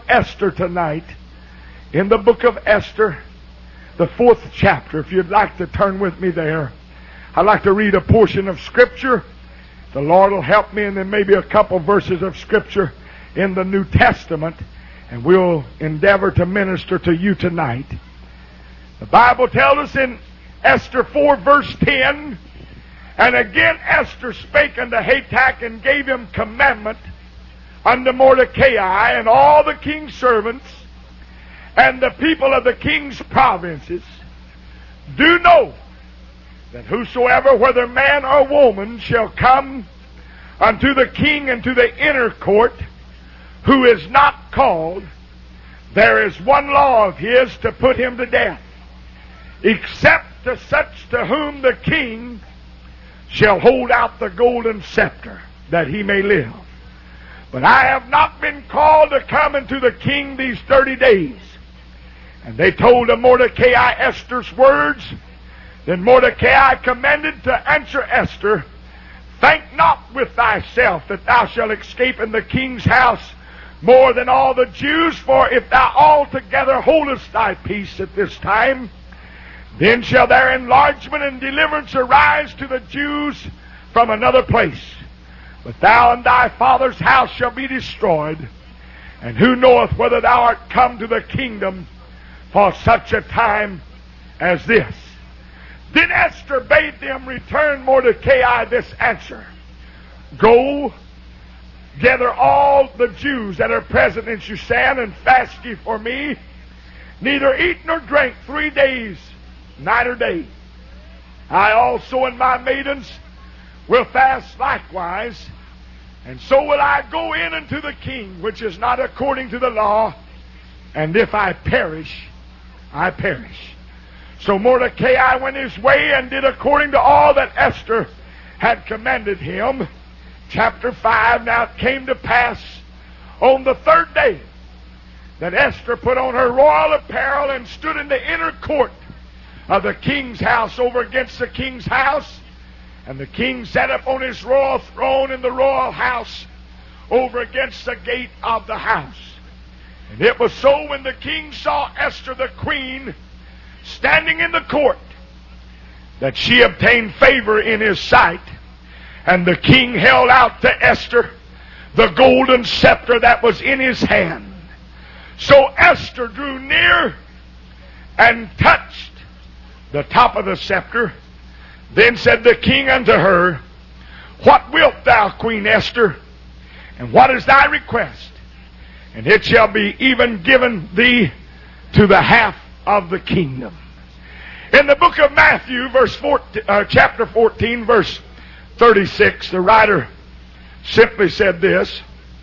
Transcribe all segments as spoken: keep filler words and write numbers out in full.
Esther tonight, in the book of Esther, the fourth chapter. If you'd like to turn with me there, I'd like to read a portion of Scripture. The Lord will help me, and then maybe a couple verses of Scripture in the New Testament, and we'll endeavor to minister to you tonight. The Bible tells us in Esther four, verse ten, "And again Esther spake unto Hatach, and gave him commandment unto Mordecai and all the king's servants and the people of the king's provinces, do know that whosoever, whether man or woman, shall come unto the king into the inner court, who is not called, there is one law of his to put him to death, except to such to whom the king shall hold out the golden scepter, that he may live. But I have not been called to come into the king these thirty days." And they told to Mordecai Esther's words. Then Mordecai commanded to answer Esther, "Think not with thyself that thou shalt escape in the king's house more than all the Jews, for if thou altogether holdest thy peace at this time, then shall their enlargement and deliverance arise to the Jews from another place. But thou and thy father's house shall be destroyed. And who knoweth whether thou art come to the kingdom for such a time as this?" Then Esther bade them return Mordecai this answer, "Go, gather all the Jews that are present in Shushan, and fast ye for me, neither eat nor drink three days, night or day. I also and my maidens will fast likewise, and so will I go in unto the king, which is not according to the law, and if I perish, I perish." So Mordecai went his way and did according to all that Esther had commanded him. Chapter five, "Now it came to pass on the third day that Esther put on her royal apparel and stood in the inner court of the king's house over against the king's house. And the king sat up on his royal throne in the royal house over against the gate of the house. And it was so, when the king saw Esther the queen standing in the court, that she obtained favor in his sight. And the king held out to Esther the golden scepter that was in his hand. So Esther drew near and touched the top of the scepter. Then said the king unto her, What wilt thou, Queen Esther? And what is thy request? And it shall be even given thee to the half of the kingdom." In the book of Matthew, verse fourteen, uh, chapter fourteen, verse thirty-six, the writer simply said this.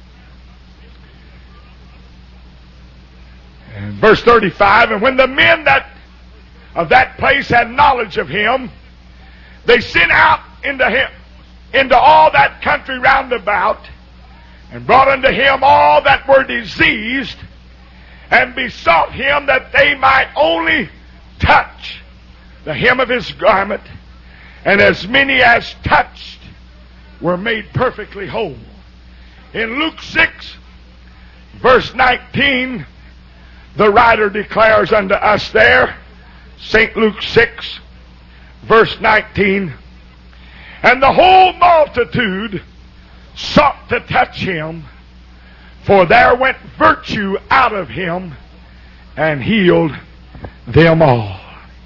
And verse thirty-five, "And when the men that of that place had knowledge of him, they sent out into him, into all that country round about, and brought unto him all that were diseased, and besought him that they might only touch the hem of his garment. And as many as touched were made perfectly whole." In Luke six, verse nineteen, the writer declares unto us there, Saint Luke six, verse nineteen, "And the whole multitude sought to touch him, for there went virtue out of him, and healed them all."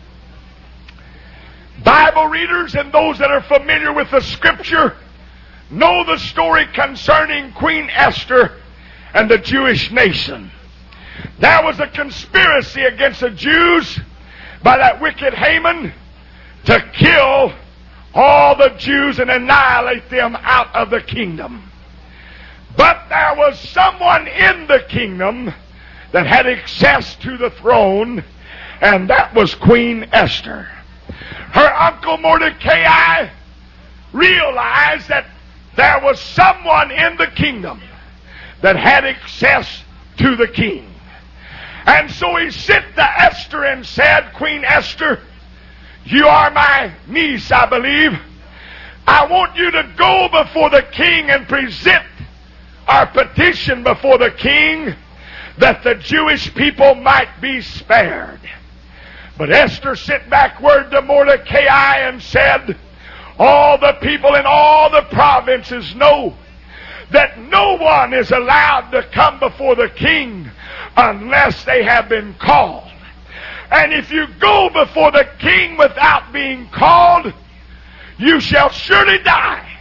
Bible readers and those that are familiar with the Scripture know the story concerning Queen Esther and the Jewish nation. There was a conspiracy against the Jews by that wicked Haman to kill all the Jews and annihilate them out of the kingdom. But there was someone in the kingdom that had access to the throne, and that was Queen Esther. Her uncle Mordecai realized that there was someone in the kingdom that had access to the king. And so he sent to Esther and said, "Queen Esther, you are my niece, I believe. I want you to go before the king and present our petition before the king, that the Jewish people might be spared. But Esther sent back word to Mordecai and said, all the people in all the provinces know that no one is allowed to come before the king unless they have been called. And if you go before the king without being called, you shall surely die,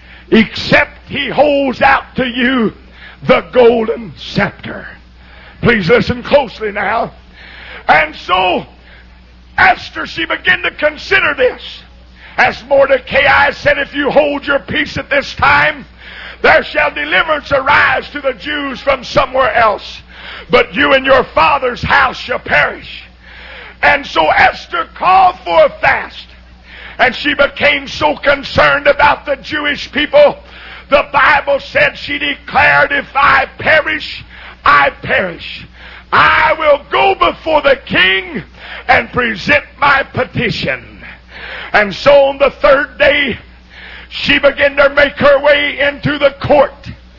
except he holds out to you the golden scepter. Please listen closely now. And so, Esther, she began to consider this. As Mordecai said, if you hold your peace at this time, there shall deliverance arise to the Jews from somewhere else. But you and your father's house shall perish. And so Esther called for a fast. And she became so concerned about the Jewish people, the Bible said she declared, if I perish, I perish. I will go before the king and present my petition. And so on the third day, she began to make her way into the court,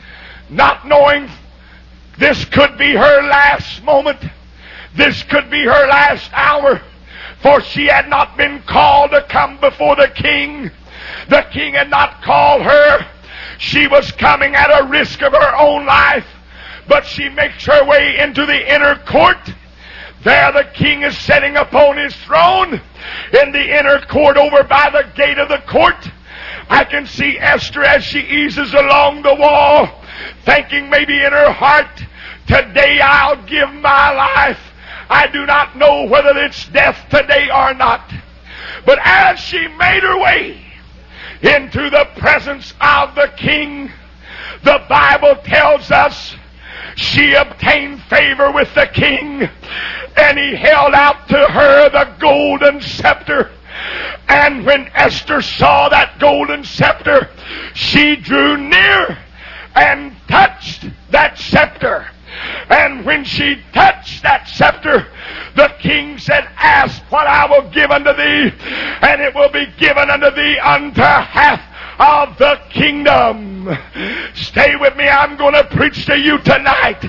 not knowing this could be her last moment. This could be her last hour, for she had not been called to come before the king. The king had not called her. She was coming at a risk of her own life, but she makes her way into the inner court. There the king is sitting upon his throne in the inner court over by the gate of the court. I can see Esther as she eases along the wall, thinking maybe in her heart, today I'll give my life. I do not know whether it's death today or not. But as she made her way into the presence of the king, the Bible tells us she obtained favor with the king, and he held out to her the golden scepter. And when Esther saw that golden scepter, she drew near and touched that scepter. And when she touched that scepter, the king said, ask what I will give unto thee, and it will be given unto thee unto half of the kingdom. Stay with me. I'm going to preach to you tonight.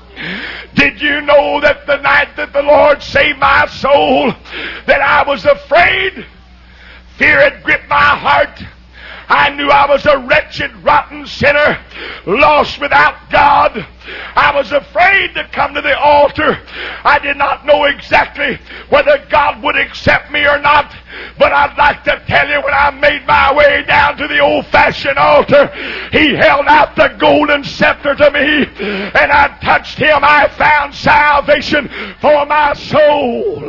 Did you know that the night that the Lord saved my soul, that I was afraid? Fear had gripped my heart. I knew I was a wretched, rotten sinner, lost without God. I was afraid to come to the altar. I did not know exactly whether God would accept me or not. But I'd like to tell you, when I made my way down to the old-fashioned altar, He held out the golden scepter to me, and I touched Him. I found salvation for my soul.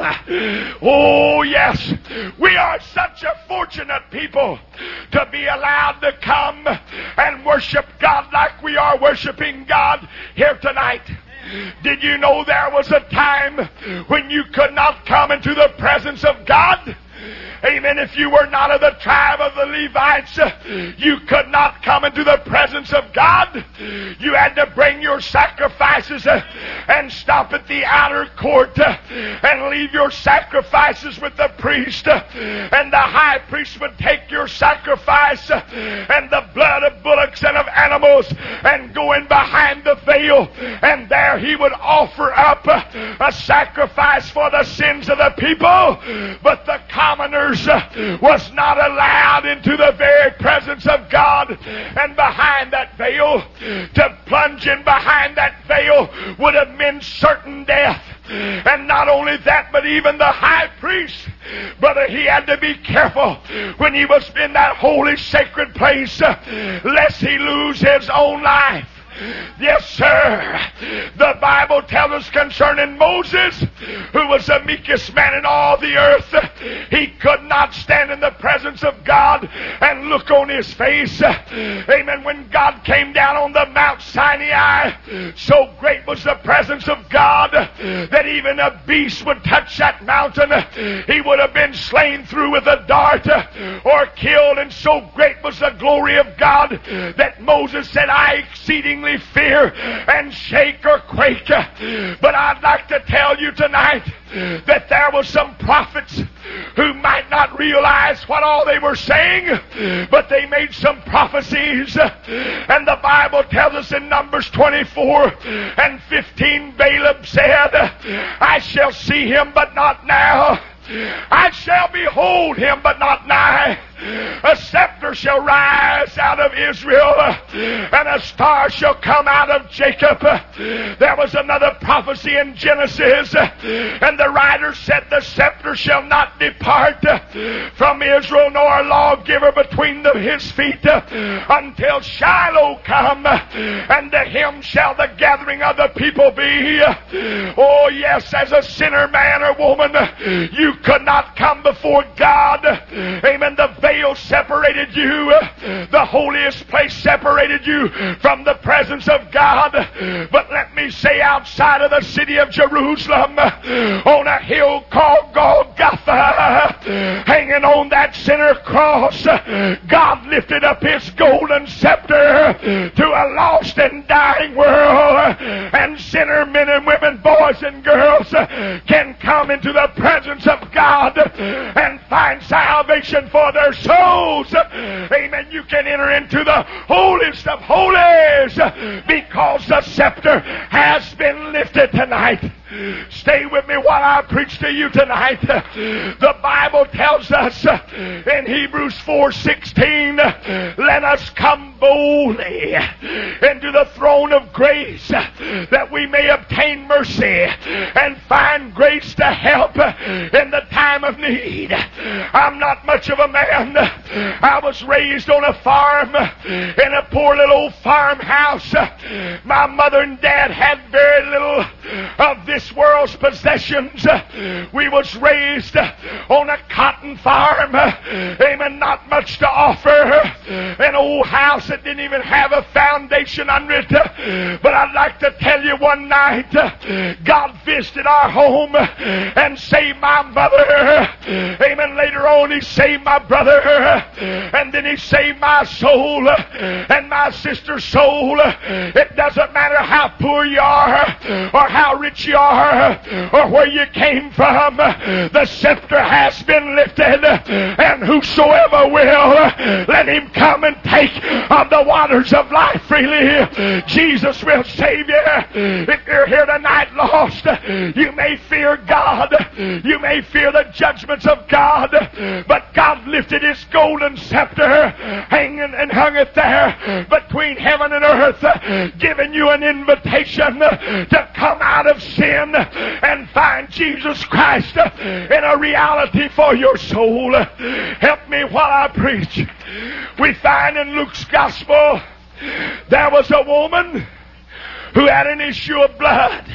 Oh, yes. We are such a fortunate people to be allowed to come and worship God like we are worshiping God here tonight. Did you know there was a time when you could not come into the presence of God? Amen. If you were not of the tribe of the Levites, you could not come into the presence of God. You had to bring your sacrifices and stop at the outer court and leave your sacrifices with the priest. And the high priest would take your sacrifice and the blood of bullocks and of animals and go in behind the veil. And there he would offer up a sacrifice for the sins of the people. But the commoners was not allowed into the very presence of God. And behind that veil, to plunge in behind that veil would have meant certain death. And not only that, but even the high priest, brother, he had to be careful when he was in that holy sacred place, lest he lose his own life. Yes, sir. The Bible tells us concerning Moses, who was the meekest man in all the earth, he could not stand in the presence of God and look on his face. Amen. When God came down on the Mount Sinai, so great was the presence of God that even a beast would touch that mountain, he would have been slain through with a dart or killed. And so great was the glory of God that Moses said, I exceedingly fear and shake or quake. But I'd like to tell you tonight, that there was some prophets who might not realize what all they were saying, but they made some prophecies. And the Bible tells us in Numbers twenty-four and fifteen, Balaam said, I shall see him, but not now. I shall behold him, but not nigh. A scepter shall rise out of Israel, and a star shall come out of Jacob. There was another prophecy in Genesis, and the writer said, the scepter shall not depart from Israel, nor a lawgiver between the, his feet, until Shiloh come, and to him shall the gathering of the people be. Oh yes, as a sinner man or woman, you could not come before God. Amen. The veil separated you. The holiest place separated you from the presence of God. But let me say, outside of the city of Jerusalem, on a hill called Golgotha, hanging on that center cross, God lifted up his golden scepter to a lost and dying world. And sinner men and women, boys and girls, can come into the presence of God and find salvation for their souls. Amen. You can enter into the holiest of holies because the scepter has been lifted tonight. Stay with me while I preach to you tonight. The Bible tells us in Hebrews four sixteen, let us come boldly into the throne of grace that we may obtain mercy and find grace to help in the time of need. I'm not much of a man. I was raised on a farm in a poor little old farmhouse. My mother and dad had very little of this world's possessions. We was raised on a cotton farm. Amen. Not much to offer. An old house that didn't even have a foundation under it. But I'd like to tell you, one night God visited our home and saved my mother. Amen. Later on he saved my brother, and then he saved my soul and my sister's soul. It doesn't matter how poor you are or how rich you are or where you came from, the scepter has been lifted, and whosoever will, let him come and take of the waters of life freely. Jesus will save you. If you're here tonight lost, you may fear God, you may fear the judgments of God, but God lifted his golden scepter, hanging and hung it there between heaven and earth, giving you an invitation to come out of sin and find Jesus Christ in a reality for your soul. Help me while I preach. We find in Luke's gospel there was a woman who had an issue of blood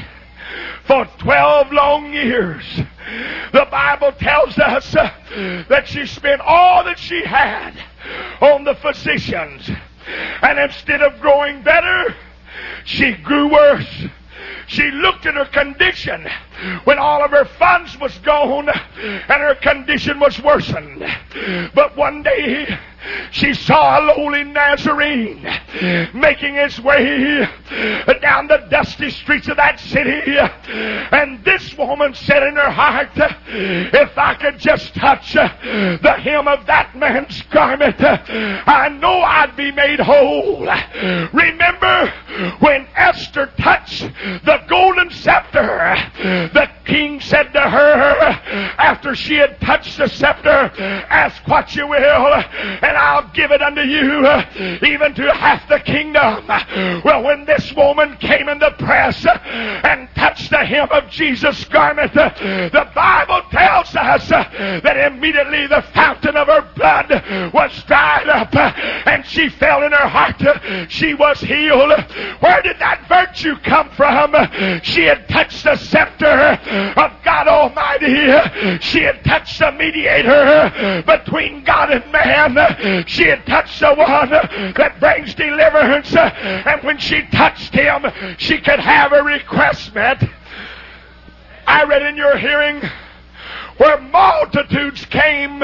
for twelve long years. The Bible tells us that she spent all that she had on the physicians, and instead of growing better, she grew worse. She looked at her condition when all of her funds was gone and her condition was worsened. But one day she saw a lowly Nazarene making his way down the dusty streets of that city. And this woman said in her heart, if I could just touch the hem of that man's garment, I know I'd be made whole. Remember when Esther touched the golden scepter, the king said to her after she had touched the scepter, ask what you will, and I'll give it unto you, even to half the kingdom. Well, when this woman came in the press and touched the hem of Jesus' garment, the Bible tells us that immediately the fountain of her blood was dried up, and she felt in her heart she was healed. Where did that virtue come from? She had touched the scepter of God Almighty. She had touched the mediator between God and man. She had touched the one that brings deliverance, and when she touched him, she could have her request met. I read in your hearing where multitudes came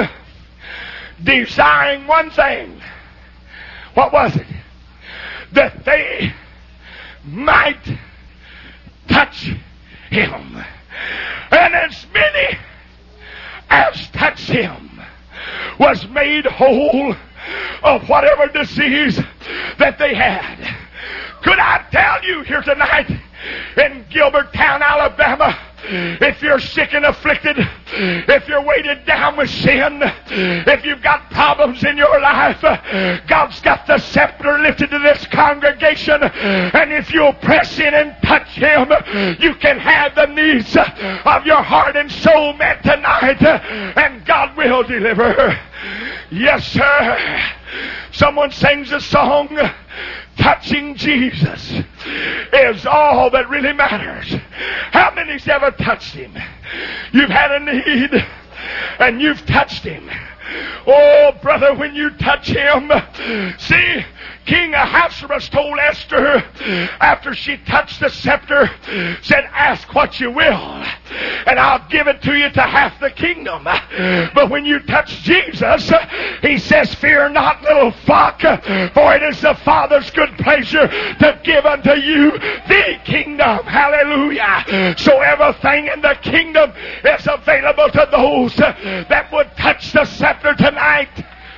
desiring one thing. What was it? That they might touch him. And And as many as touched him was made whole of whatever disease that they had. Could I tell you here tonight in Gilbertown, Alabama, if you're sick and afflicted, if you're weighted down with sin, if you've got problems in your life, God's got the scepter lifted to this congregation, and if you'll press in and touch him, you can have the needs of your heart and soul met tonight, and God will deliver. Yes, sir. Someone sings a song, touching Jesus is all that really matters. How many's ever touched him? You've had a need and you've touched him. Oh, brother, when you touch him, see, King Ahasuerus told Esther after she touched the scepter, said, ask what you will, and I'll give it to you to half the kingdom. But when you touch Jesus, he says, fear not, little flock, for it is the Father's good pleasure to give unto you the kingdom. Hallelujah. So everything in the kingdom is available to those that would touch the scepter tonight.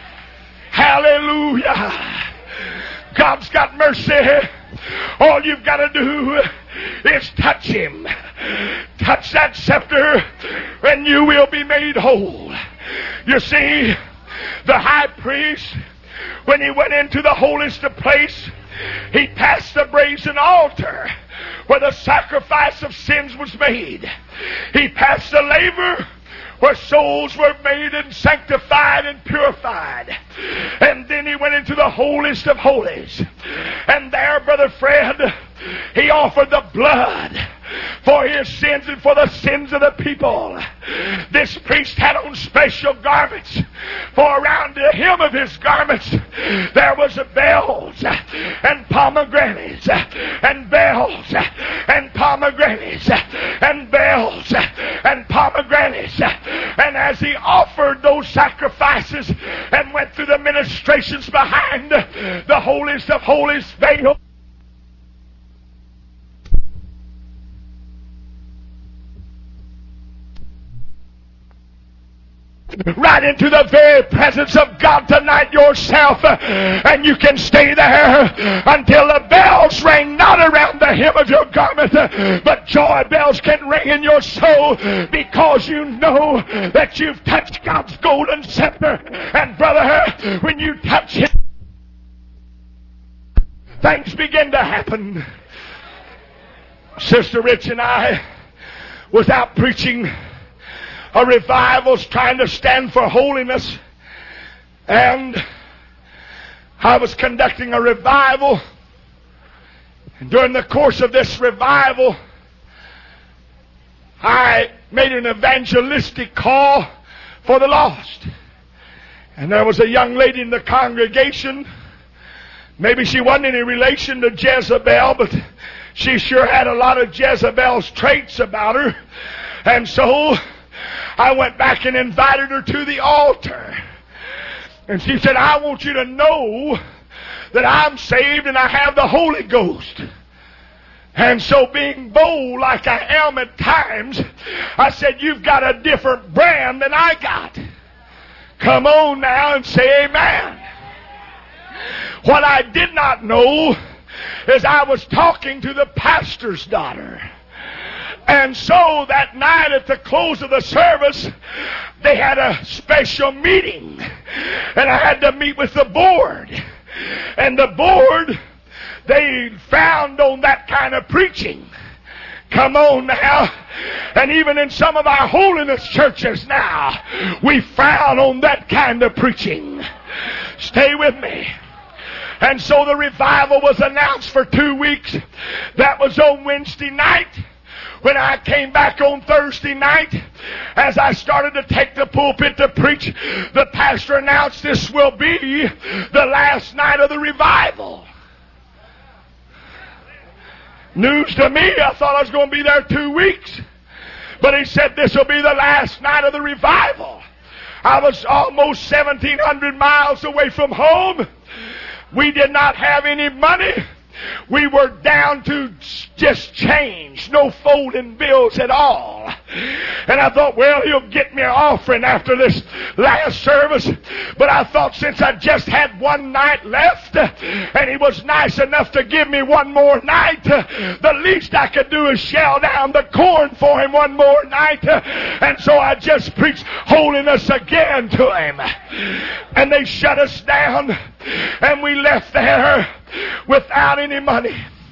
Hallelujah. God's got mercy. All you've got to do is touch him. Touch that scepter and you will be made whole. You see, the high priest, when he went into the holiest of place, he passed the brazen altar where the sacrifice of sins was made. He passed the laver where souls were made and sanctified and purified. And then he went into the holiest of holies. And there, Brother Fred, he offered the blood for his sins and for the sins of the people. This priest had on special garments, for around the hem of his garments there was bells and pomegranates and bells and pomegranates and bells and pomegranates. And as he offered those sacrifices and went through the ministrations behind the holiest of holies veil, right into the very presence of God tonight yourself, and you can stay there until the bells ring not around the hem of your garment, but joy bells can ring in your soul, because you know that you've touched God's golden scepter. And brother, when you touch him, things begin to happen. Sister Rich and I was out preaching a revival's trying to stand for holiness, and I was conducting a revival, and during the course of this revival I made an evangelistic call for the lost. And there was a young lady in the congregation, maybe she wasn't any relation to Jezebel, but she sure had a lot of Jezebel's traits about her. And so I went back and invited her to the altar. And she said, I want you to know that I'm saved and I have the Holy Ghost. And so, being bold like I am at times, I said, you've got a different brand than I got. Come on now and say amen. What I did not know is I was talking to the pastor's daughter. And so that night at the close of the service, they had a special meeting. And I had to meet with the board. And the board, they frowned on that kind of preaching. Come on now. And even in some of our holiness churches now, we frown on that kind of preaching. Stay with me. And so the revival was announced for two weeks. That was on Wednesday night. When I came back on Thursday night, as I started to take the pulpit to preach, the pastor announced this will be the last night of the revival. News to me. I thought I was going to be there two weeks. But he said this will be the last night of the revival. I was almost seventeen hundred miles away from home. We did not have any money. We were down to just change, no folding bills at all. And I thought, well, he'll get me an offering after this last service. But I thought, since I just had one night left, and he was nice enough to give me one more night, the least I could do is shell down the corn for him one more night. And so I just preached holiness again to him. And they shut us down, and we left there without any money.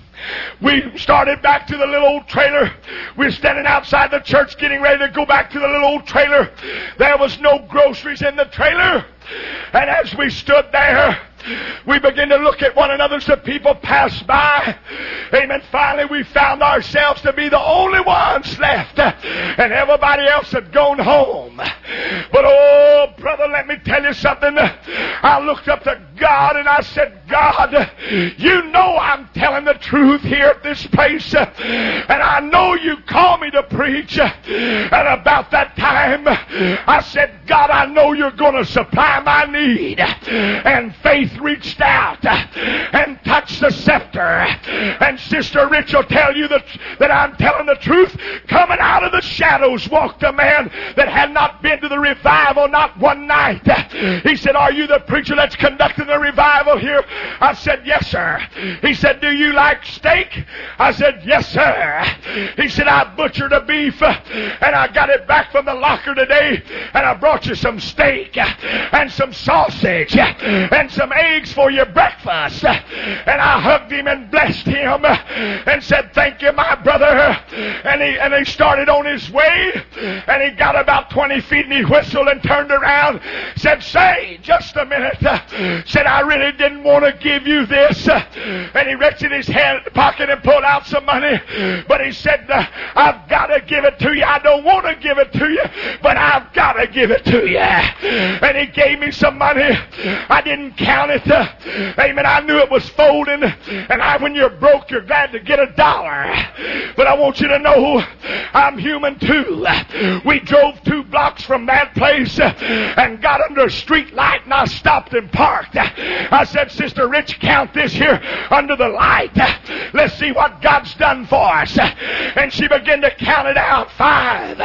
We started back to the little old trailer. We were standing outside the church getting ready to go back to the little old trailer. There was no groceries in the trailer. And as we stood there, we began to look at one another as the people passed by. Amen. Finally, we found ourselves to be the only ones left. And everybody else had gone home. But oh, brother, let me tell you something. I looked up to God and I said, God, you know I'm telling the truth here at this place. And I know you call me to preach. And about that time, I said, God, I know you're going to supply my need. And faith reached out and touched the scepter. And Sister Rich will tell you that, that I'm telling the truth. Coming out of the shadows walked a man that had not been to the revival not one night. He said, are you the preacher that's conducting the revival here? I said, yes, sir. He said, do you like steak? I said, yes, sir. He said, I butchered a beef and I got it back from the locker today, and I brought you some steak and some sausage and some eggs for your breakfast. And I hugged him and blessed him and said, thank you, my brother. And he, and he started on his way, and he got about twenty feet and he whistled and turned around, said, say, just a minute. Said, I really didn't want to give you this. And he reached in his hand pocket and pulled out some money. But he said, I've got to give it to you. I don't want to give it to you, but I've got to give it to you. And he gave me some money. I didn't count it. Amen. I knew it was folding. And I, when you're broke, you're glad to get a dollar. But I want you to know I'm human too. We drove two blocks from that place and got under a street light, and I stopped and parked. I said, Sister Rich, count this here under the light. Let's see what God's done for us. And she began to count it out. Five,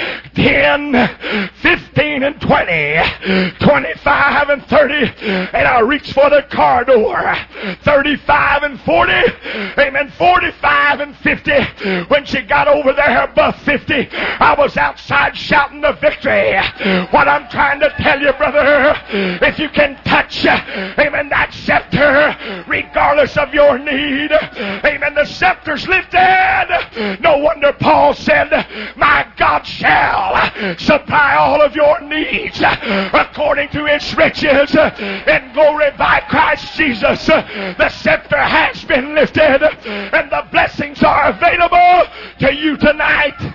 ten, fifteen, and twenty, twenty-five, and thirty. And I reached for the car door. thirty-five and forty. Amen. forty-five and fifty. When she got over there above fifty, I was outside shouting the victory. What I'm trying to tell you, brother, if you can touch, amen, that scepter, regardless of your need, amen, the scepter's lifted. No wonder Paul said, my God shall supply all of your needs according to his riches in glory by Christ Jesus. The scepter has been lifted, and the blessings are available to you tonight.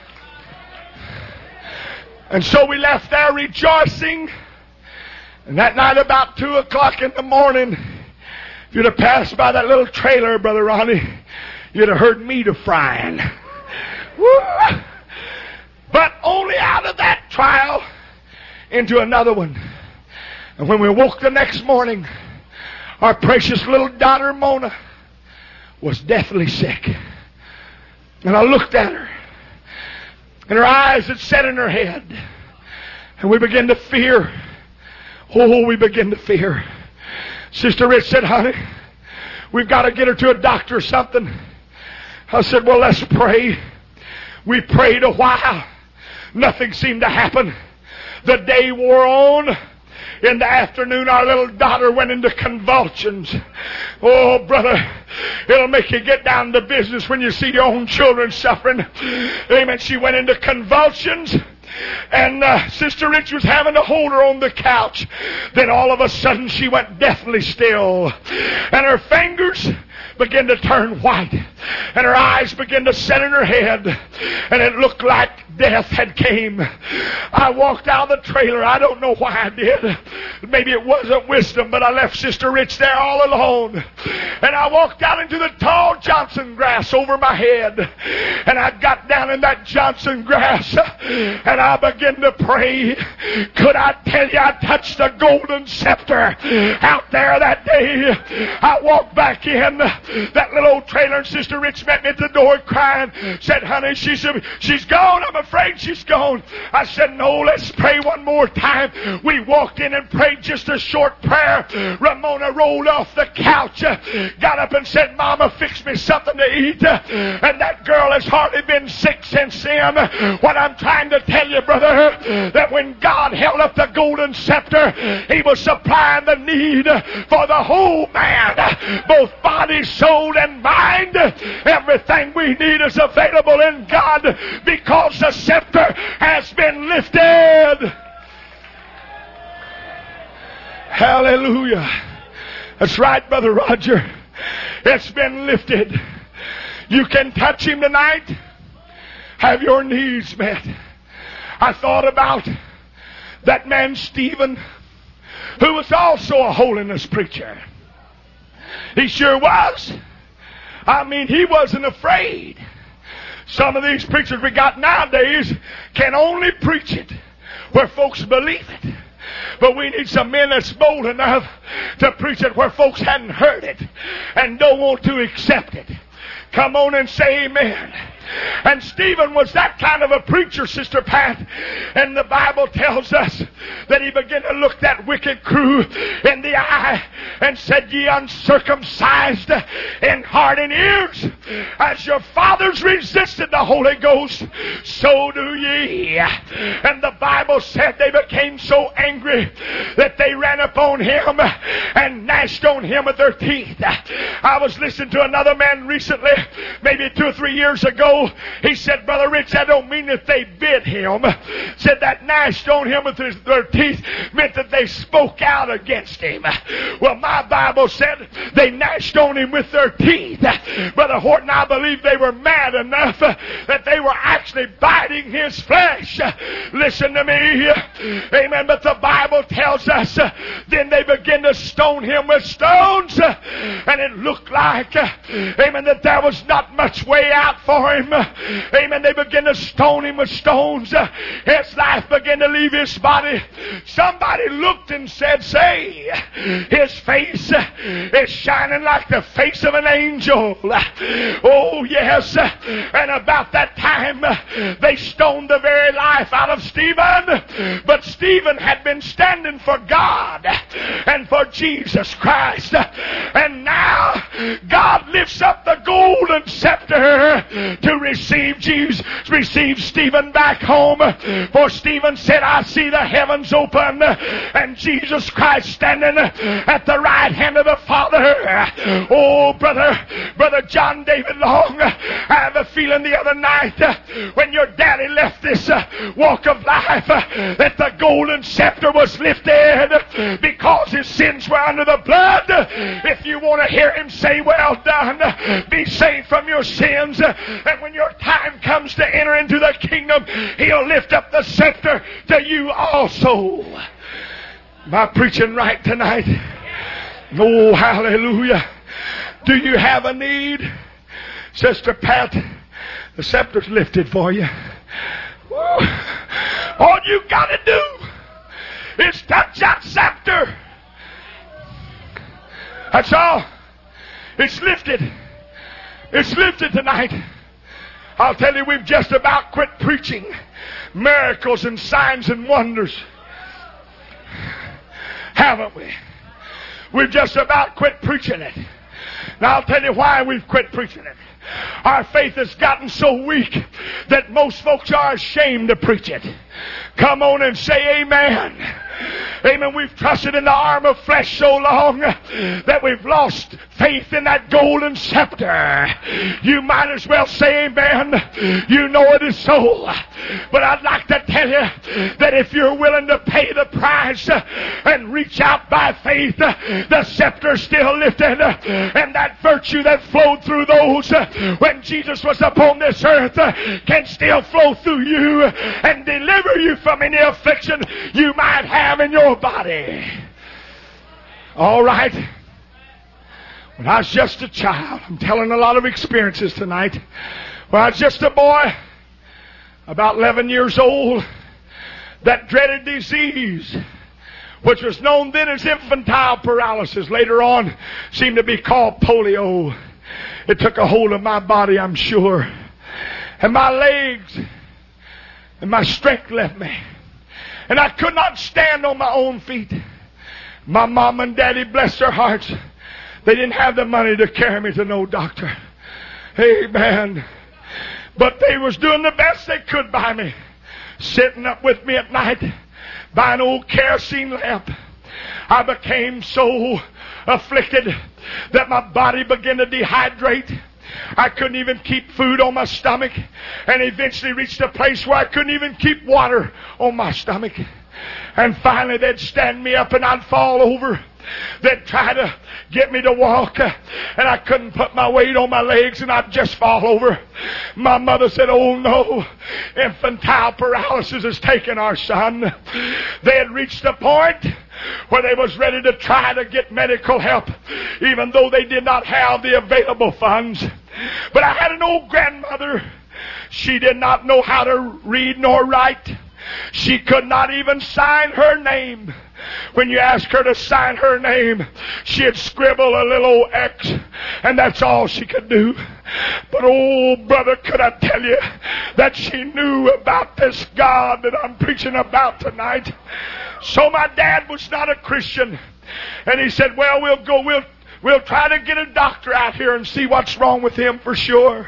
And so we left there rejoicing. And that night about two o'clock in the morning, if you'd have passed by that little trailer, Brother Ronnie, you'd have heard meat a frying. Woo! But only out of that trial into another one. And when we woke the next morning, our precious little daughter Mona was deathly sick. And I looked at her, and her eyes had set in her head. And we began to fear. Oh, we began to fear. Sister Rich said, honey, we've got to get her to a doctor or something. I said, well, let's pray. We prayed a while. Nothing seemed to happen. The day wore on. In the afternoon, our little daughter went into convulsions. Oh, brother, it'll make you get down to business when you see your own children suffering. Amen. She went into convulsions. And uh, Sister Rich was having to hold her on the couch. Then all of a sudden she went deathly still. And her fingers began to turn white. And her eyes began to set in her head. And it looked like death had came. I walked out of the trailer. I don't know why I did. Maybe it wasn't wisdom, but I left Sister Rich there all alone. And I walked out into the tall Johnson grass over my head. And I got down in that Johnson grass. And I began to pray. Could I tell you I touched the golden scepter out there that day? I walked back in. that little old trailer, and Sister Rich met me at the door crying. Said, honey, she said, she's gone. I'm afraid she's gone. I said, no, let's pray one more time. We walked in and prayed just a short prayer. Ramona rolled off the couch, got up and said, Mama, fix me something to eat. And that girl has hardly been sick since then. What I'm trying to tell you, brother, that when God held up the golden scepter, He was supplying the need for the whole man, both body, soul, and mind. Everything we need is available in God because the scepter has been lifted. Hallelujah. That's right, Brother Roger. It's been lifted. You can touch Him tonight. Have your needs met. I thought about that man Stephen, who was also a holiness preacher. He sure was. I mean, he wasn't afraid. Some of these preachers we got nowadays can only preach it where folks believe it. But we need some men that's bold enough to preach it where folks hadn't heard it and don't want to accept it. Come on and say amen. And Stephen was that kind of a preacher, Sister Pat. And the Bible tells us that he began to look that wicked crew in the eye and said, ye uncircumcised in heart and ears, as your fathers resisted the Holy Ghost, so do ye. And the Bible said they became so angry that they ran upon him and gnashed on him with their teeth. I was listening to another man recently, maybe two or three years ago. He said, Brother Rich, that don't mean that they bit him. Said that gnashed on him with his, their teeth meant that they spoke out against him. Well, my Bible said they gnashed on him with their teeth. Brother Horton, I believe they were mad enough that they were actually biting his flesh. Listen to me. Amen. But the Bible tells us then they began to stone him with stones. And it looked like, amen, that there was not much way out for him. Amen. They began to stone him with stones. His life began to leave his body. Somebody looked and said, say, his face is shining like the face of an angel. Oh, yes. And about that time, they stoned the very life out of Stephen. But Stephen had been standing for God and for Jesus Christ. And now, God lifts up the golden scepter to receive Jesus, receive Stephen back home. For Stephen said, I see the heavens open and Jesus Christ standing at the right hand of the Father. Oh, brother, brother John David Long, I have a feeling the other night when your daddy left this walk of life that the golden scepter was lifted because his sins were under the blood. If you want to hear him say, well done, be saved from your sins, and when your time comes to enter into the kingdom, He'll lift up the scepter to you also. Am I preaching right tonight? Oh, hallelujah. Do you have a need? Sister Pat, the scepter's lifted for you. Woo. All you got to do is touch that scepter. That's all. It's lifted. It's lifted tonight. I'll tell you, we've just about quit preaching miracles and signs and wonders. Haven't we? We've just about quit preaching it. Now I'll tell you why we've quit preaching it. Our faith has gotten so weak that most folks are ashamed to preach it. Come on and say amen. Amen. We've trusted in the arm of flesh so long that we've lost faith in that golden scepter. You might as well say amen. You know it is so. But I'd like to tell you that if you're willing to pay the price and reach out by faith, the scepter is still lifted. And that virtue that flowed through those when Jesus was upon this earth can still flow through you and deliver you from any affliction you might have in your body. All right. When I was just a child, I'm telling a lot of experiences tonight. When I was just a boy, about eleven years old, that dreaded disease, which was known then as infantile paralysis, later on seemed to be called polio, It took a hold of my body, I'm sure. And my legs and my strength left me. And I could not stand on my own feet. My mom and daddy, bless their hearts, they didn't have the money to carry me to no doctor. Amen. But they was doing the best they could by me. Sitting up with me at night by an old kerosene lamp. I became so afflicted that my body began to dehydrate. I couldn't even keep food on my stomach, and eventually reached a place where I couldn't even keep water on my stomach. And finally they'd stand me up and I'd fall over. They'd try to get me to walk, uh, and I couldn't put my weight on my legs, and I'd just fall over. My mother said, "Oh no, infantile paralysis has taken our son." They had reached a point where they was ready to try to get medical help, even though they did not have the available funds. But I had an old grandmother. She did not know how to read nor write. She could not even sign her name. When you asked her to sign her name, she'd scribble a little X, and that's all she could do. But oh, brother, could I tell you that she knew about this God that I'm preaching about tonight. So my dad was not a Christian, and he said, "Well, we'll go, we'll, we'll try to get a doctor out here and see what's wrong with him for sure."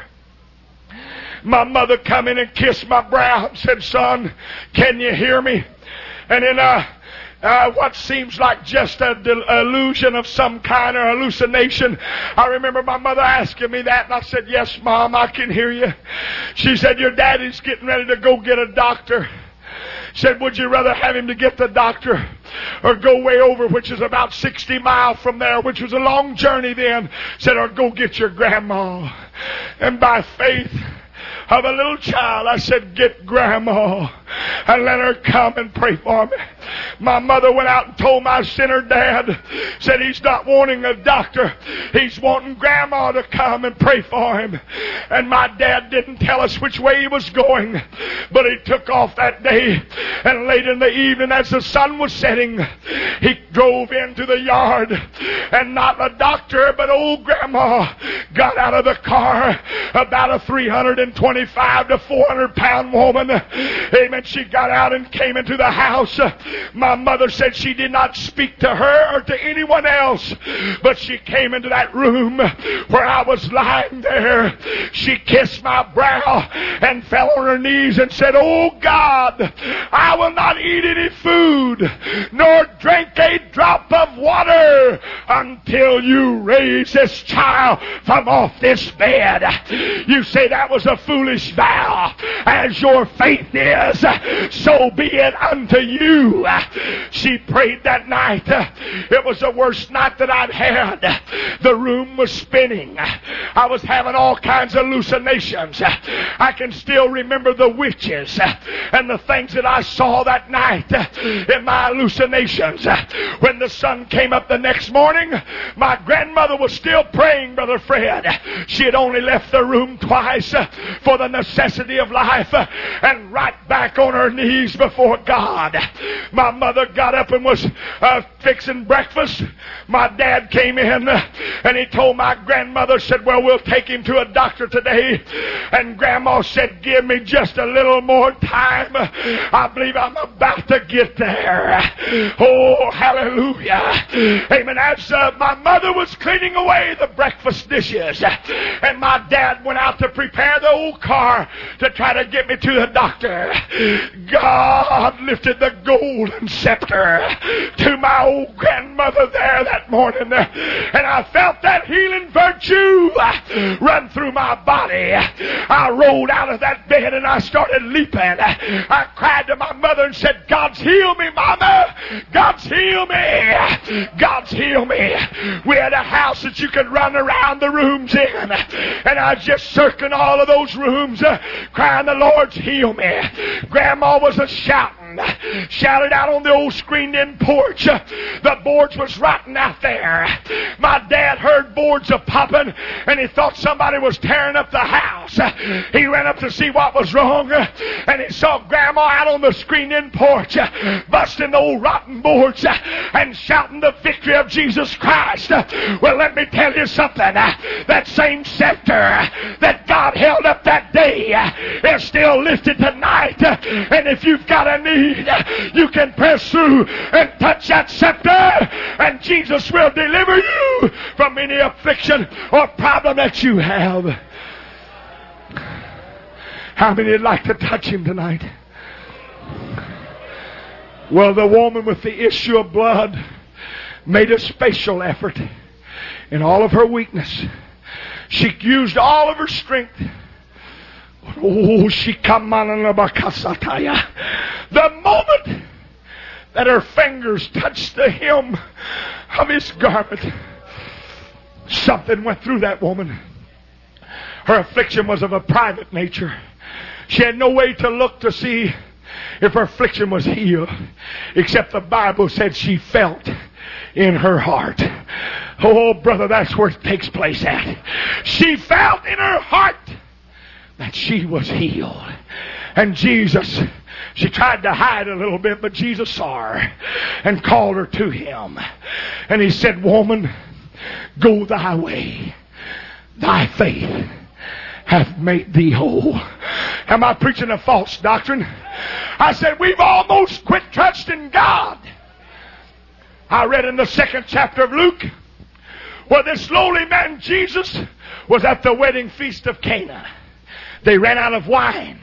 My mother come in and kissed my brow and said, "Son, can you hear me?" And in a Uh, what seems like just a del- illusion of some kind or hallucination, I remember my mother asking me that, and I said, "Yes, Mom, I can hear you." She said, "Your daddy's getting ready to go get a doctor." She said, "Would you rather have him to get the doctor or go way over, which is about sixty miles from there," which was a long journey then. Said, "Or go get your grandma." And by faith of a little child, I said, "Get grandma and let her come and pray for me." My mother went out and told my sinner dad, said he's not wanting a doctor, he's wanting grandma to come and pray for him. And my dad didn't tell us which way he was going, but he took off that day, and late in the evening as the sun was setting, he drove into the yard, and not a doctor but old grandma got out of the car, about a three hundred twenty-five to four hundred pound woman. Amen. She got out and came into the house. My mother said she did not speak to her or to anyone else, but she came into that room where I was lying there. She kissed my brow and fell on her knees and said, "Oh God, I will not eat any food nor drink a drop of water until you raise this child from off this bed." You say that was a foolish vow. As your faith is, so be it unto you. She prayed that night. It was the worst night that I'd had. The room was spinning. I was having all kinds of hallucinations. I can still remember the witches and the things that I saw that night in my hallucinations. When the sun came up the next morning, my grandmother was still praying, Brother Fred. She had only left the room twice for the necessity of life, and right back on her knees before God. My mother got up and was uh, fixing breakfast. My dad came in uh, and he told my grandmother, said, "Well, we'll take him to a doctor today." And Grandma said, "Give me just a little more time. I believe I'm about to get there." Oh, hallelujah. Amen. As uh, my mother was cleaning away the breakfast dishes, and my dad went out to prepare the old car to try to get me to the doctor, God lifted the golden scepter to my old grandmother there that morning, and I felt that healing virtue run through my body. I rolled out of that bed and I started leaping. I cried to my mother and said, "God's heal me, Mama! God's heal me! God's heal me!" We had a house that you could run around the rooms in, and I was just circling all of those rooms, uh, crying, "The Lord's heal me." Grandma was a shouting. rotten. Shouted out on the old screened-in porch. The boards was rotten out there. My dad heard boards a popping, and he thought somebody was tearing up the house. He ran up to see what was wrong, and he saw Grandma out on the screened-in porch, busting the old rotten boards and shouting the victory of Jesus Christ. Well, let me tell you something. That same scepter that God held up that day is still lifted tonight. And if you've got a need, you can press through and touch that scepter, and Jesus will deliver you from any affliction or problem that you have. How many would like to touch him tonight? Well, the woman with the issue of blood made a special effort in all of her weakness. She used all of her strength. Oh, she come on. The moment that her fingers touched the hem of his garment, something went through that woman. Her affliction was of a private nature. She had no way to look to see if her affliction was healed, except the Bible said she felt in her heart. Oh, brother, that's where it takes place at. She felt in her heart that she was healed. And Jesus, she tried to hide a little bit, but Jesus saw her and called her to him. And he said, woman, go thy way. Thy faith hath made thee whole. Am I preaching a false doctrine? I said, we've almost quit trusting God. I read in the second chapter of Luke where this lowly man Jesus was at the wedding feast of Cana. They ran out of wine.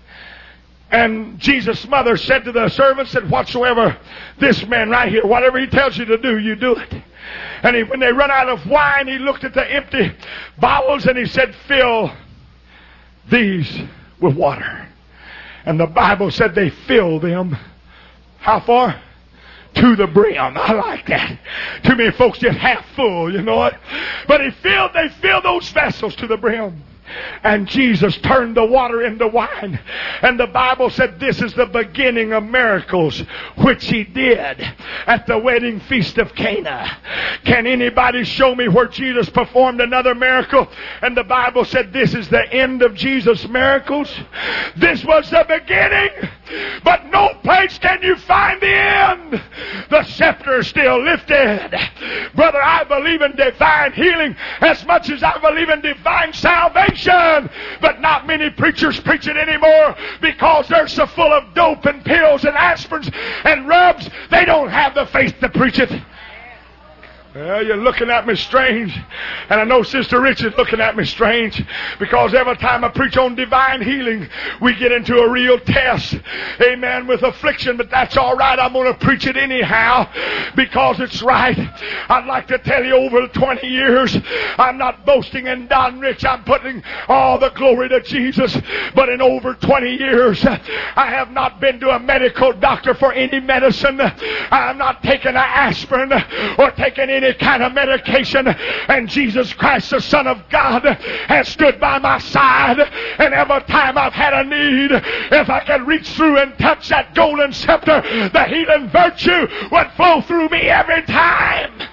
And Jesus' mother said to the servants that whatsoever this man right here, whatever he tells you to do, you do it. And he, when they run out of wine, he looked at the empty bottles and he said, fill these with water. And the Bible said they filled them. How far? To the brim. I like that. Too many folks just half full, you know it. But he filled, they filled those vessels to the brim. And Jesus turned the water into wine. And the Bible said this is the beginning of miracles which he did at the wedding feast of Cana. Can anybody show me where Jesus performed another miracle and the Bible said this is the end of Jesus' miracles? This was the beginning, but no place can you find the end. The scepter is still lifted. Brother, I believe in divine healing as much as I believe in divine salvation. But not many preachers preach it anymore because they're so full of dope and pills and aspirins and rubs, they don't have the faith to preach it. Well, you're looking at me strange. And I know Sister Richard's looking at me strange because every time I preach on divine healing, we get into a real test. Amen, with affliction. But that's all right. I'm going to preach it anyhow because it's right. I'd like to tell you over twenty years, I'm not boasting in Don Rich. I'm putting all the glory to Jesus. But in over twenty years, I have not been to a medical doctor for any medicine. I have not taken an aspirin or taken any any kind of medication, and Jesus Christ, the Son of God, has stood by my side. And every time I've had a need, if I could reach through and touch that golden scepter, the healing virtue would flow through me every time.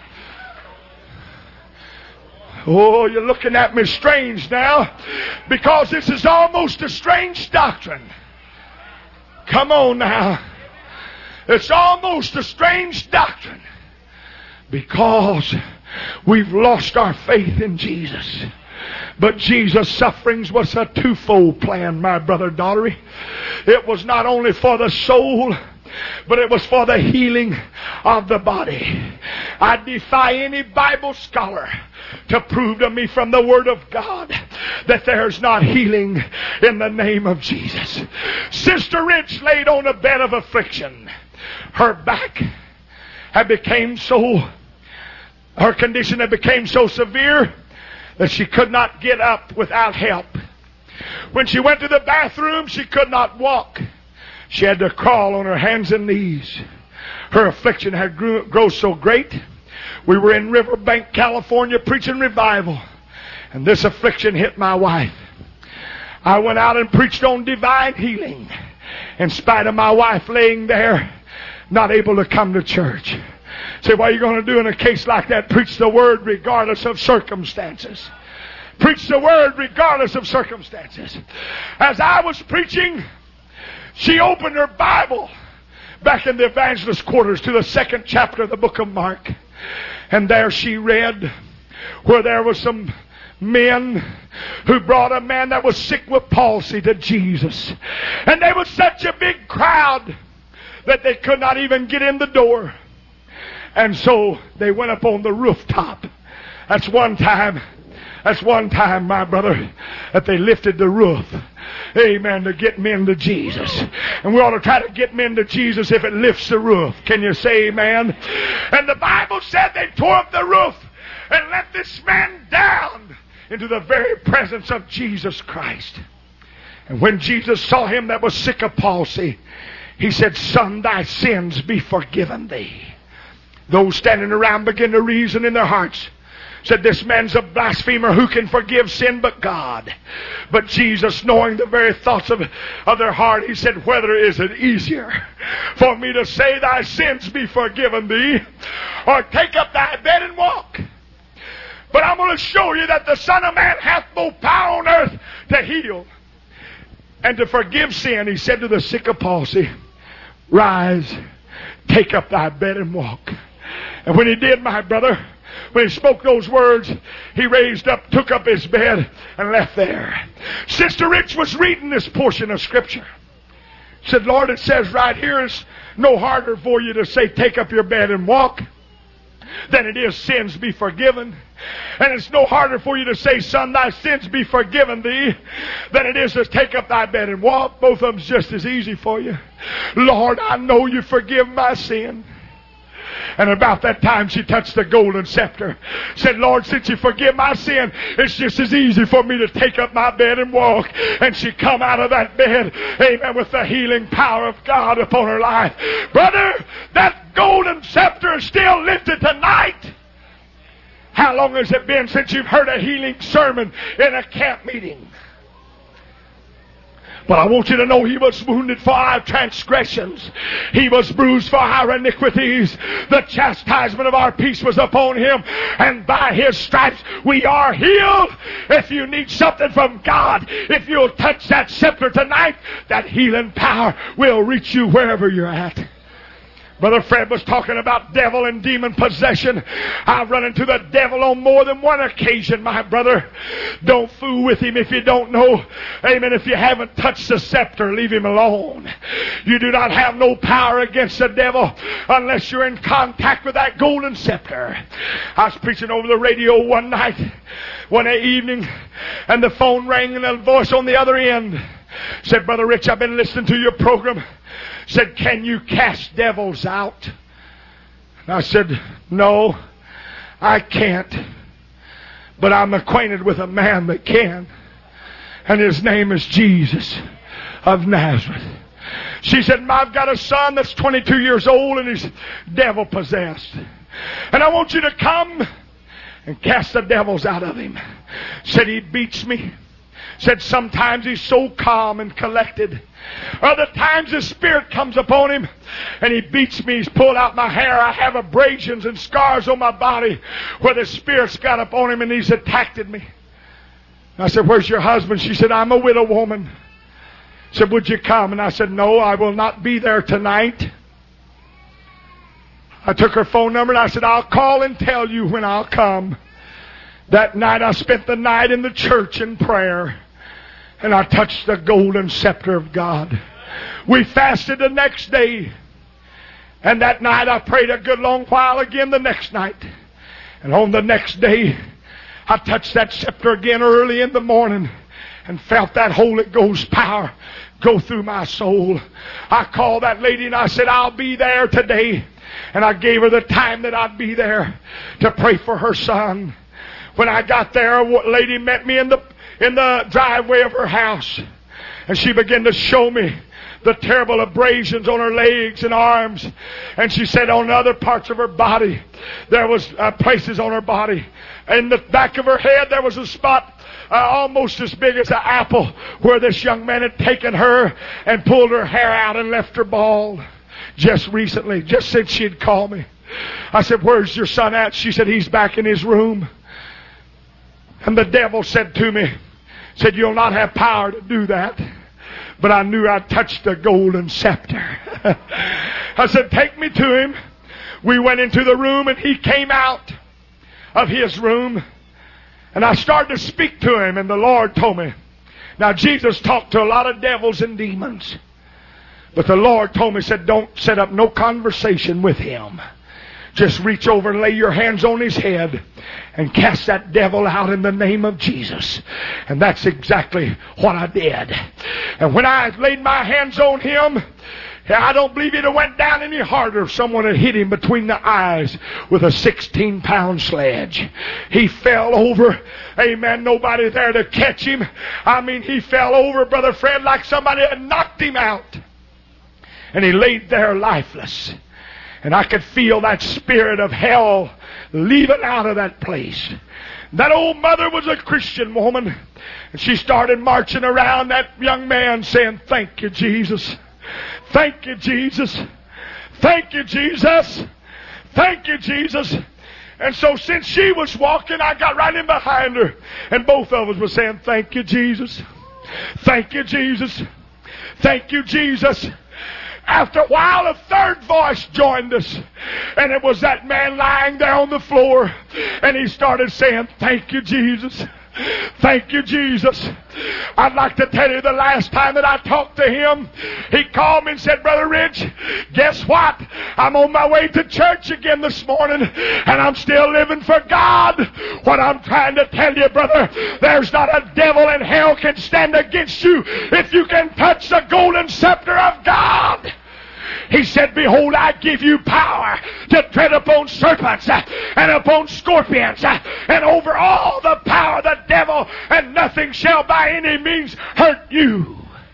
Oh, you're looking at me strange now because this is almost a strange doctrine. Come on now. It's almost a strange doctrine. Because we've lost our faith in Jesus. But Jesus' sufferings was a twofold plan, my brother Daughtery. It was not only for the soul, but it was for the healing of the body. I defy any Bible scholar to prove to me from the Word of God that there's not healing in the name of Jesus. Sister Rich laid on a bed of affliction. Her back had become so Her condition had become so severe that she could not get up without help. When she went to the bathroom, she could not walk. She had to crawl on her hands and knees. Her affliction had grew, grown so great. We were in Riverbank, California, preaching revival. And this affliction hit my wife. I went out and preached on divine healing. in spite of my wife laying there, not able to come to church. Say, what are you going to do in a case like that? Preach the word regardless of circumstances. Preach the word regardless of circumstances. As I was preaching, she opened her Bible back in the evangelist quarters to the second chapter of the book of Mark. And there she read where there was some men who brought a man that was sick with palsy to Jesus. And there was such a big crowd that they could not even get in the door. And so they went up on the rooftop. That's one time, that's one time, my brother, that they lifted the roof. Amen, to get men to Jesus. And we ought to try to get men to Jesus if it lifts the roof. Can you say amen? And the Bible said they tore up the roof and let this man down into the very presence of Jesus Christ. And when Jesus saw him that was sick of palsy, he said, "Son, thy sins be forgiven thee." Those standing around began to reason in their hearts. Said, "This man's a blasphemer. Who can forgive sin but God?" But Jesus, knowing the very thoughts of, of their heart, he said, "Whether is it easier for me to say thy sins be forgiven thee, or take up thy bed and walk? But I'm going to show you that the Son of Man hath both power on earth to heal and to forgive sin." He said to the sick of palsy, "Rise, take up thy bed and walk." And when he did, my brother, when he spoke those words, he raised up, took up his bed, and left there. Sister Rich was reading this portion of Scripture. Said, "Lord, it says right here it's no harder for you to say, take up your bed and walk, than it is sins be forgiven. And it's no harder for you to say, son, thy sins be forgiven thee, than it is to take up thy bed and walk. Both of them's just as easy for you. Lord, I know you forgive my sin." And about that time she touched the golden scepter. Said, "Lord, since you forgive my sin, it's just as easy for me to take up my bed and walk." And she come out of that bed, amen, with the healing power of God upon her life. Brother, that golden scepter is still lifted tonight. How long has it been since you've heard a healing sermon in a camp meeting? But I want you to know he was wounded for our transgressions. He was bruised for our iniquities. The chastisement of our peace was upon him. And by his stripes we are healed. If you need something from God, if you'll touch that scepter tonight, that healing power will reach you wherever you're at. Brother Fred was talking about devil and demon possession. I've run into the devil on more than one occasion, my brother. Don't fool with him if you don't know. Amen. If you haven't touched the scepter, leave him alone. You do not have no power against the devil unless you're in contact with that golden scepter. I was preaching over the radio one night, one evening, and the phone rang and a voice on the other end said, "Brother Rich, I've been listening to your program." Said, "Can you cast devils out?" And I said, "No, I can't. But I'm acquainted with a man that can. And his name is Jesus of Nazareth." She said, "I've got a son that's twenty-two years old and he's devil possessed. And I want you to come and cast the devils out of him." Said, "He beats me." Said, "Sometimes he's so calm and collected. Other times his spirit comes upon him and he beats me. He's pulled out my hair. I have abrasions and scars on my body where the spirit's got upon him and he's attacked me." I said, "Where's your husband?" She said, "I'm a widow woman." Said, "Would you come?" And I said, "No, I will not be there tonight." I took her phone number and I said, "I'll call and tell you when I'll come." That night I spent the night in the church in prayer. And I touched the golden scepter of God. We fasted the next day. And that night I prayed a good long while again the next night. And on the next day, I touched that scepter again early in the morning and felt that Holy Ghost power go through my soul. I called that lady and I said, "I'll be there today." And I gave her the time that I'd be there to pray for her son. When I got there, a lady met me in the in the driveway of her house. And she began to show me the terrible abrasions on her legs and arms. And she said on other parts of her body, there was uh, places on her body. In the back of her head, there was a spot uh, almost as big as an apple, where this young man had taken her and pulled her hair out and left her bald. Just recently, just since she had called me. I said, where's your son at? She said, he's back in his room. And the devil said to me, said, you'll not have power to do that. But I knew I touched the golden scepter. I said, take me to him. We went into the room and he came out of his room. And I started to speak to him, and the Lord told me. Now, Jesus talked to a lot of devils and demons. But the Lord told me, said, don't set up no conversation with him. Just reach over and lay your hands on his head and cast that devil out in the name of Jesus. And that's exactly what I did. And when I laid my hands on him, I don't believe he'd have went down any harder if someone had hit him between the eyes with a sixteen pound sledge. He fell over. Amen. Nobody there to catch him. I mean, he fell over, Brother Fred, like somebody had knocked him out. And he laid there lifeless. And I could feel that spirit of hell leaving out of that place. That old mother was a Christian woman. And she started marching around that young man saying, thank you, Jesus. Thank you, Jesus. Thank you, Jesus. Thank you, Jesus. And so since she was walking, I got right in behind her. And both of us were saying, thank you, Jesus. Thank you, Jesus. Thank you, Jesus. After a while, a third voice joined us. And it was that man lying there on the floor. And he started saying, thank you, Jesus. Thank you, Jesus. I'd like to tell you the last time that I talked to him, he called me and said, Brother Rich, guess what? I'm on my way to church again this morning, and I'm still living for God. What I'm trying to tell you, brother, there's not a devil in hell can stand against you if you can touch the golden scepter of God. He said, behold, I give you power to tread upon serpents and upon scorpions and over all the power of the devil, and nothing shall by any means hurt you.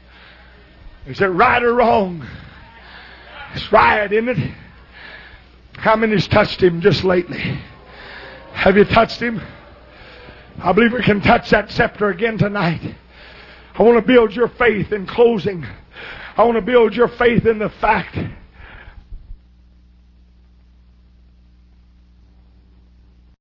Is it right or wrong? It's right, isn't it? How many's touched him just lately? Have you touched him? I believe we can touch that scepter again tonight. I want to build your faith in closing. I want to build your faith in the fact